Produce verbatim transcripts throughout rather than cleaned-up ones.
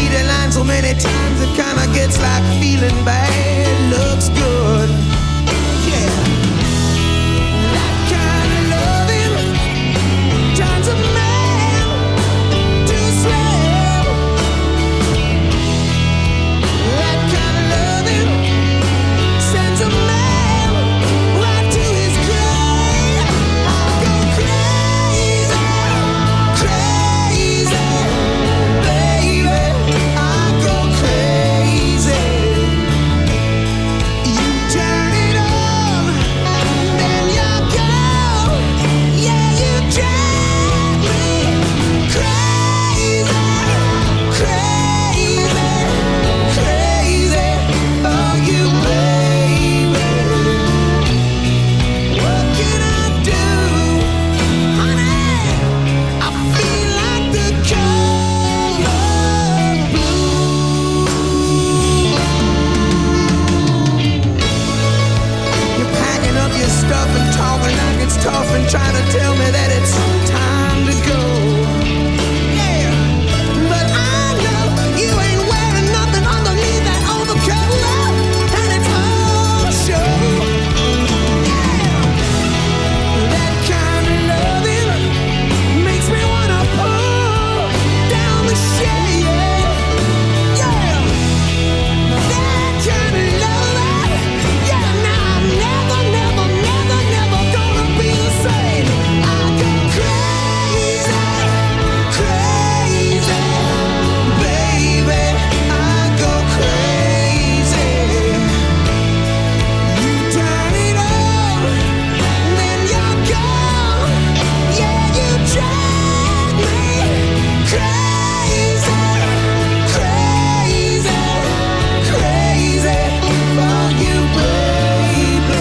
read a line so many times it kinda gets like feeling bad looks good. Yeah. That kind of loving turns a man to a slave. That kind of loving sends a man right to his grave. I go crazy, crazy, baby. I go crazy. You turn it on, then you go. Yeah, you drive me crazy, crazy, crazy. Oh, you baby. What can I do, honey? I feel like the color blue. You're packing up your stuff and talking like it's tough and trying to tell me that it's time to go. Yeah, but I know you ain't wearing nothing underneath that overcoat, and it's all show. Yeah, that kind of loving makes me wanna pull down the shade. Yeah, that kind of loving. Yeah, now I'm never, never, never, never gonna be the same. I go crazy, crazy, baby. I go crazy. You turn it on, then you're gone. Yeah, you drive me crazy, crazy, crazy for you, baby.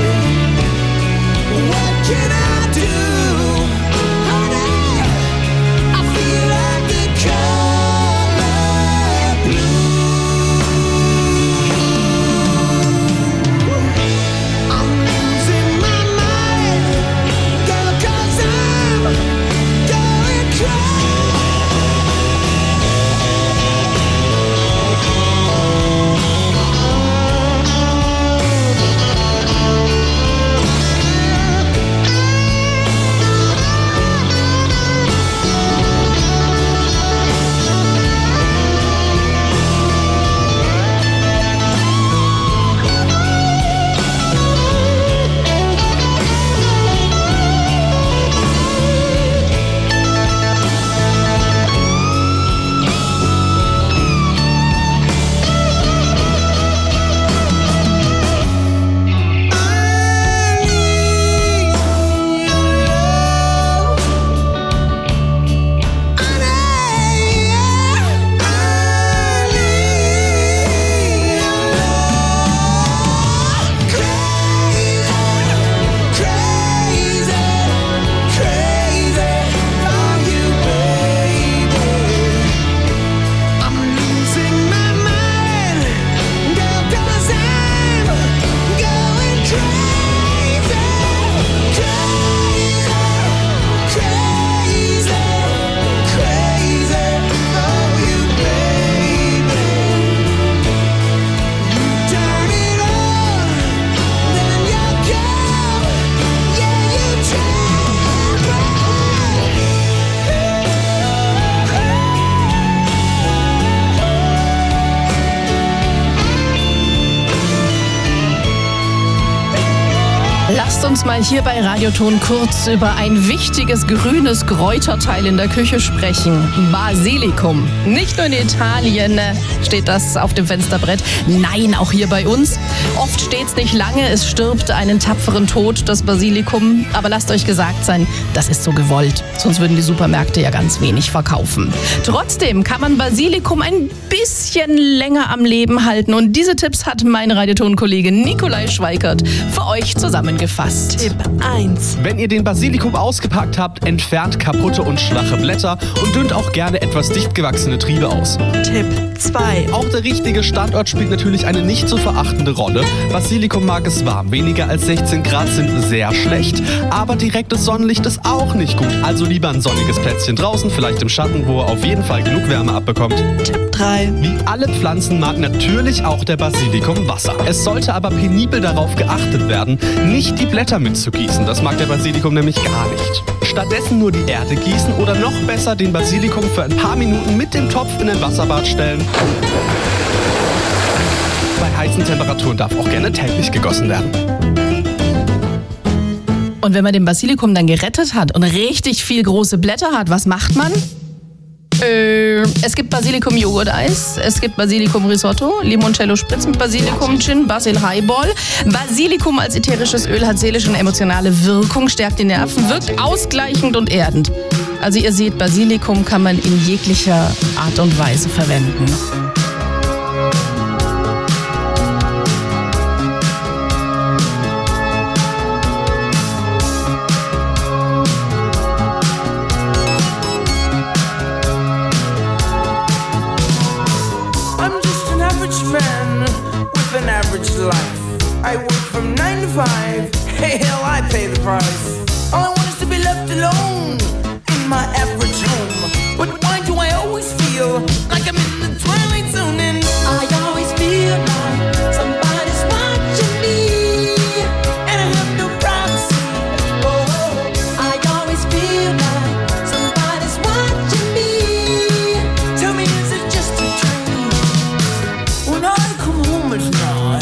What can I do, honey? I feel like the color blue. I'm losing my mind, girl, 'cause I'm going crazy. Lasst uns mal hier bei Radioton kurz über ein wichtiges grünes Kräuterteil in der Küche sprechen. Basilikum. Nicht nur in Italien steht das auf dem Fensterbrett, nein, auch hier bei uns. Oft steht's nicht lange, es stirbt einen tapferen Tod, das Basilikum. Aber lasst euch gesagt sein, das ist so gewollt. Sonst würden die Supermärkte ja ganz wenig verkaufen. Trotzdem kann man Basilikum ein bisschen länger am Leben halten. Und diese Tipps hat mein Radioton-Kollege Nikolai Schweikert für euch zusammengefasst. ist Tipp eins. Wenn ihr den Basilikum ausgepackt habt, entfernt kaputte und schwache Blätter und dünnt auch gerne etwas dicht gewachsene Triebe aus. Tipp zwei. Auch der richtige Standort spielt natürlich eine nicht zu verachtende Rolle. Basilikum mag es warm, weniger als sechzehn Grad sind sehr schlecht, aber direktes Sonnenlicht ist auch nicht gut. Also lieber ein sonniges Plätzchen draußen, vielleicht im Schatten, wo er auf jeden Fall genug Wärme abbekommt. Tipp drei. Wie alle Pflanzen mag natürlich auch der Basilikum Wasser. Es sollte aber penibel darauf geachtet werden, nicht die Blätter mitzugießen. Das mag der Basilikum nämlich gar nicht. Stattdessen nur die Erde gießen oder noch besser den Basilikum für ein paar Minuten mit dem Topf in ein Wasserbad stellen. Bei heißen Temperaturen darf auch gerne täglich gegossen werden. Und wenn man den Basilikum dann gerettet hat und richtig viel große Blätter hat, was macht man? Äh, es gibt Basilikum-Joghurt-Eis, es gibt Basilikum-Risotto, Limoncello-Spritz mit Basilikum, Gin, Basil Highball. Basilikum als ätherisches Öl hat seelische und emotionale Wirkung, stärkt die Nerven, wirkt ausgleichend und erdend. Also ihr seht, Basilikum kann man in jeglicher Art und Weise verwenden. I work from nine to five. Hey, hell, I pay the price. All I want is to be left alone in my average home. But why do I always feel like I'm in the twilight zone? And I always feel like somebody's watching me, and I have no privacy. Oh, I always feel like somebody's watching me. Tell me, is it just a dream? When I come home at night,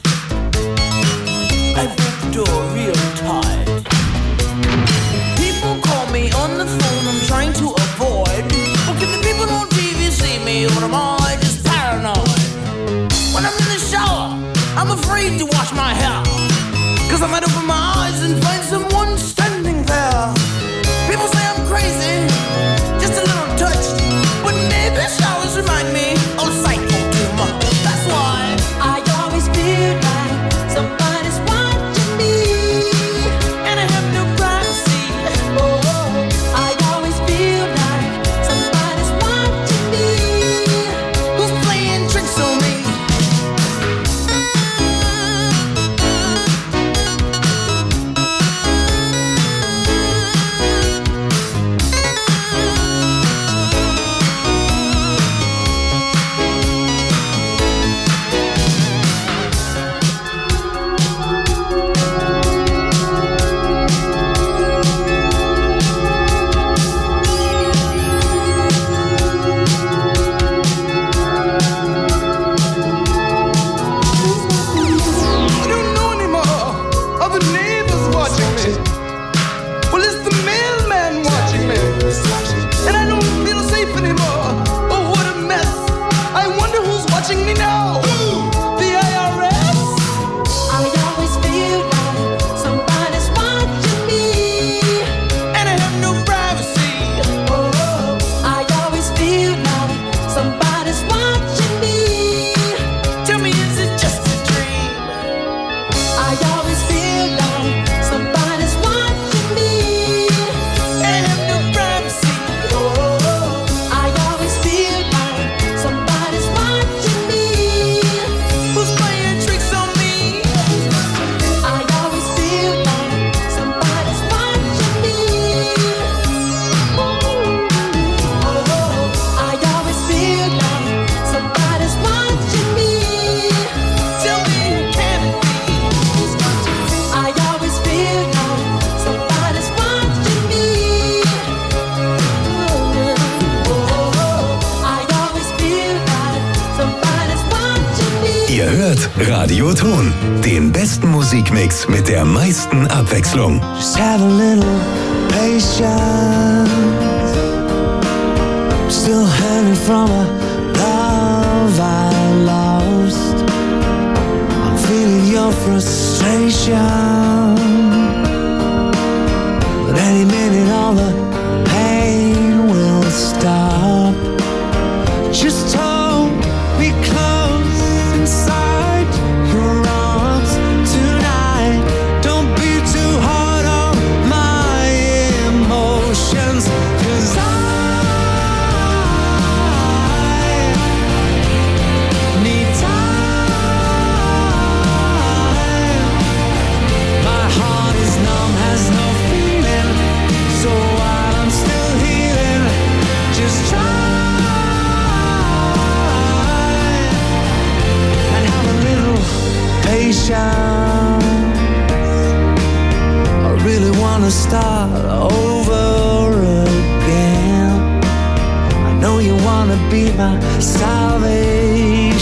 I break the door real tight. People call me on the phone, I'm trying to avoid. But can the people on T V see me, or am I just paranoid? When I'm in the shower, I'm afraid to wash my hair, 'cause I might open my eyes and find someone standing there. People say I'm crazy, just a little touched, but maybe showers remind me of psycho too much. That's why I always feel like somebody's watching me, and I have no privacy. Oh, I always feel like somebody's watching me. Who's playing tricks on me? I don't know anymore. Are the neighbors watching me? Well, it's the mailman watching me. And I don't feel safe anymore. Oh, what a mess. I wonder who's watching me now. The I R S? I always feel like somebody's watching me, and I have no privacy. Oh, I always feel like somebody's watching me. Tell me, is it just a dream? I always feel like somebody's watching me, and I have no privacy. Oh, I always feel like somebody's watching me. Who's playing tricks on me? I always feel like somebody's watching me. Oh, I always feel like somebody's watching me. Tell me, can it be? I always feel like somebody's watching me. Oh, I always feel like somebody's watching me. Ihr hört Radio Ton, den besten Musikmix mit der meisten Abwechslung. Just have a little patience. Still hanging from a love I lost. I'm feeling your frustration, but any minute all the pain will stop. Just hold me close inside your arms tonight. Don't be too wanna start over again. I know you wanna be my salvation,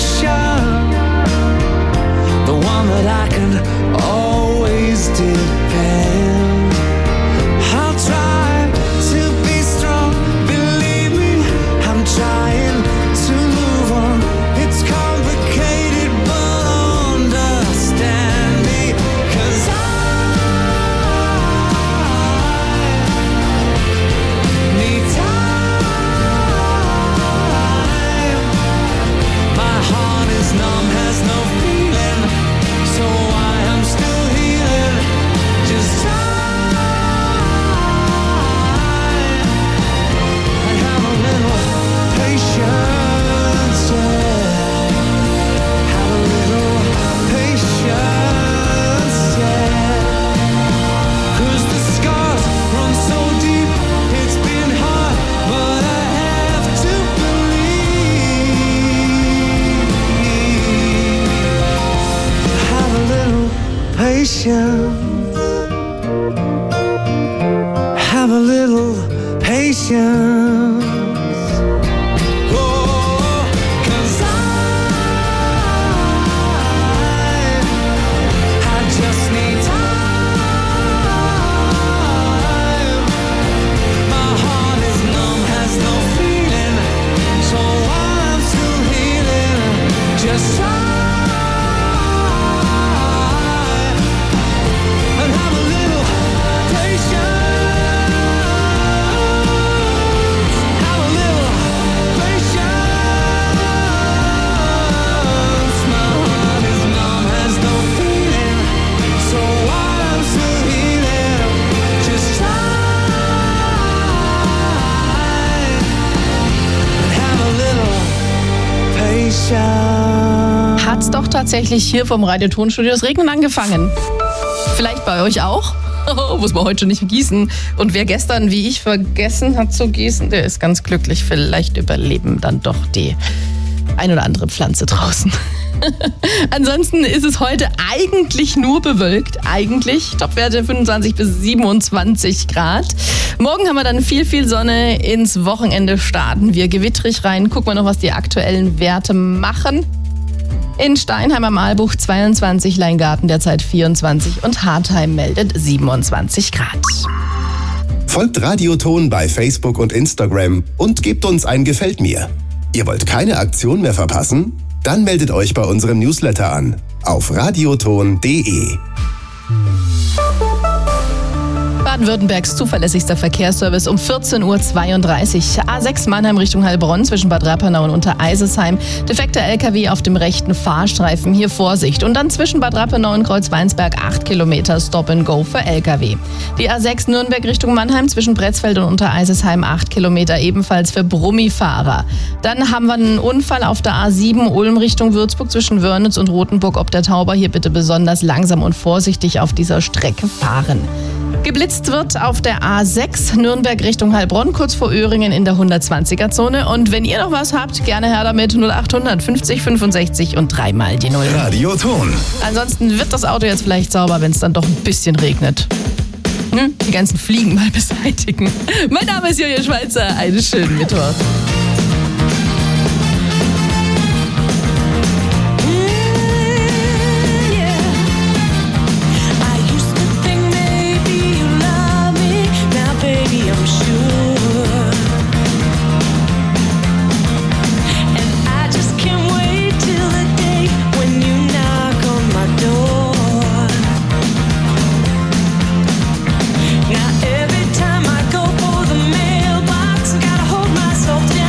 the one that I can always depend. I'll try to be strong, believe me, I'm trying to move on. It's complicated, but understand me, 'cause I need time. My heart is numb, has no feeling, so I am still healing. Just time and have a little patience, yeah. Have a little patience, yeah. 'Cause the scars run so deep, it's been hard, but I have to believe. Have a little patience. Have a little patience. Oh, 'cause I, I just need time. My heart is numb, has no feeling, so I'm still healing. Just try and have a little patience. Have a little patience. My heart is numb, has no feeling, so I'm still healing. Just try and have a little patience. Hat's doch tatsächlich hier vom Radiotonstudio das Regnen angefangen. Vielleicht bei euch auch? Muss man heute schon nicht gießen. Und wer gestern, wie ich, vergessen hat zu gießen, der ist ganz glücklich. Vielleicht überleben dann doch die ein oder andere Pflanze draußen. Ansonsten ist es heute eigentlich nur bewölkt. Eigentlich Topwerte fünfundzwanzig bis siebenundzwanzig Grad. Morgen haben wir dann viel, viel Sonne. Ins Wochenende starten wir gewittrig rein. Gucken wir noch, was die aktuellen Werte machen. In Steinheim am Aalbuch zweiundzwanzig, Leingarten derzeit vierundzwanzig und Hartheim meldet siebenundzwanzig Grad. Folgt Radioton bei Facebook und Instagram und gebt uns ein Gefällt mir. Ihr wollt keine Aktion mehr verpassen? Dann meldet euch bei unserem Newsletter an auf radioton punkt de. Baden-Württembergs zuverlässigster Verkehrsservice um vierzehn Uhr zweiunddreißig. A sechs Mannheim Richtung Heilbronn zwischen Bad Rappenau und Untereisesheim. Defekter L K W auf dem rechten Fahrstreifen, hier Vorsicht. Und dann zwischen Bad Rappenau und Kreuzweinsberg acht Kilometer Stop and Go für L K W. Die A sechs Nürnberg Richtung Mannheim zwischen Bretzfeld und Untereisesheim acht Kilometer ebenfalls für Brummifahrer. Dann haben wir einen Unfall auf der A sieben Ulm Richtung Würzburg zwischen Wörnitz und Rothenburg ob der Tauber. Hier bitte besonders langsam und vorsichtig auf dieser Strecke fahren. Geblitzt wird auf der A sechs Nürnberg Richtung Heilbronn, kurz vor Öhringen in der hundertzwanziger Zone. Und wenn ihr noch was habt, gerne her damit null achthundert fünfzig fünfundsechzig und dreimal die Null. Radioton. Ansonsten wird das Auto jetzt vielleicht sauber, wenn es dann doch ein bisschen regnet. Hm? Die ganzen Fliegen mal beseitigen. Mein Name ist Julia Schweizer. Einen schönen Mittwoch. Now every time I go for the mailbox, I gotta hold myself down.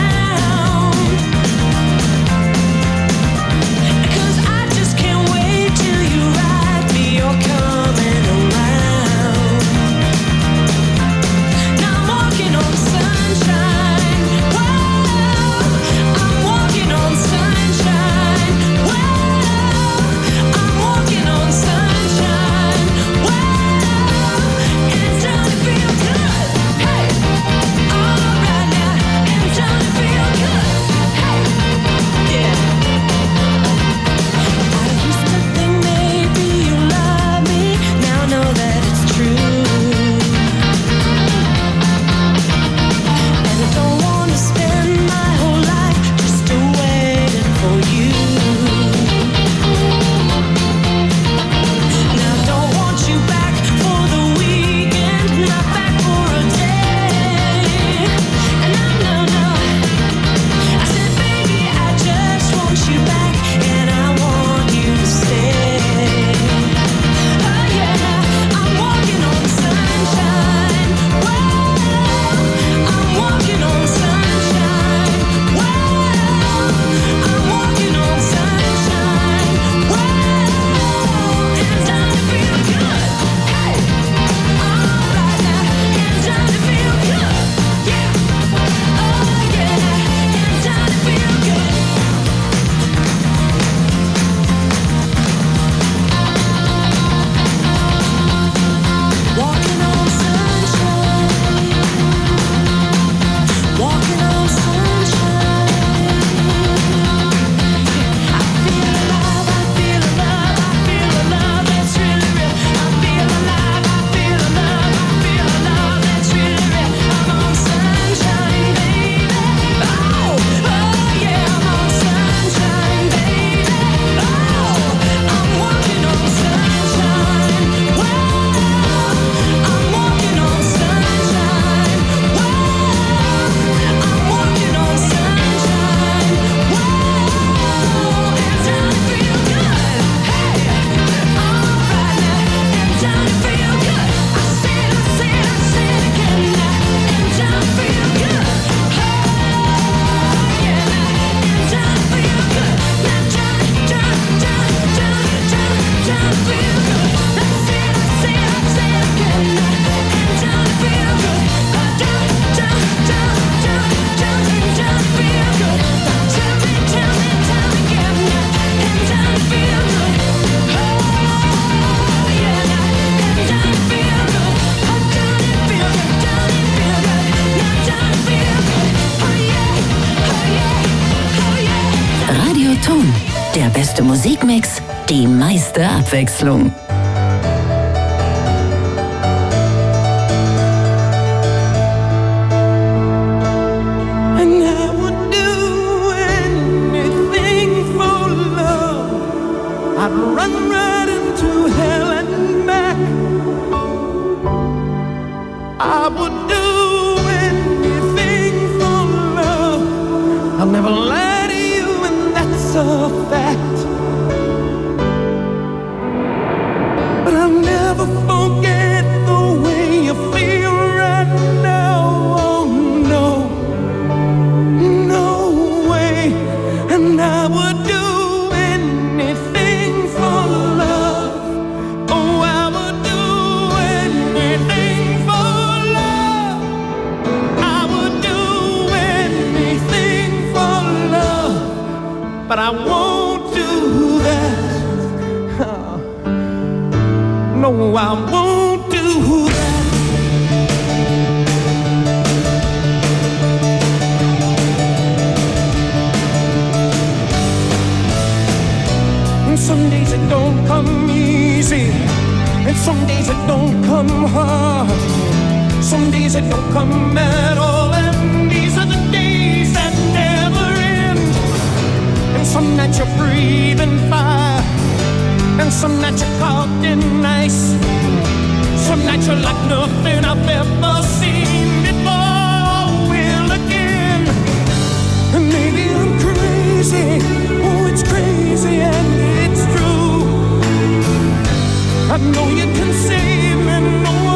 Ton. Der beste Musikmix, die meiste Abwechslung. I'd run right into hell and back. I would do anything for love. I'll never lie to you, and that's a fact. But I'll never forget the way you feel right now. Oh no, no way. And I would do but I won't do that. Oh. No, I won't do that. And some days it don't come easy, and some days it don't come hard. Some days it don't come at all, and these are the days that never end. And some nights you're breathing fire, and some nights you're caught in ice. Some nights you're like nothing I've ever seen before. Will again, and maybe I'm crazy. Oh, it's crazy and it's true. I know you can save me. No,